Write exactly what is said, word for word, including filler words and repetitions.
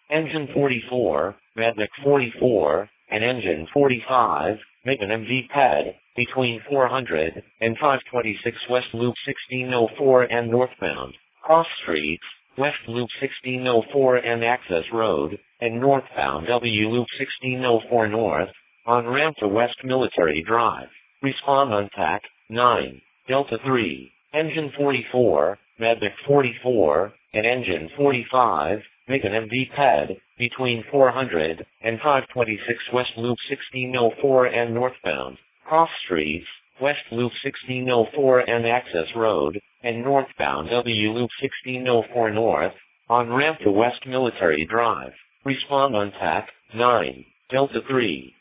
Engine forty-four, Madnik forty-four, and Engine forty-five, make an M V pad, between four hundred and five twenty-six West Loop sixteen oh four and northbound, cross streets, West Loop sixteen oh four and Access Road, and northbound W Loop sixteen oh four North, on ramp to West Military Drive. Respond on T A C nine, Delta three, Engine forty-four, Madnik forty-four, and Engine forty-five, make an M V pad, between four hundred and five twenty-six West Loop sixteen oh four and northbound, cross streets, West Loop sixteen oh four and Access Road, and northbound W Loop sixteen oh four North, on ramp to West Military Drive. Respond on T A C nine, Delta three.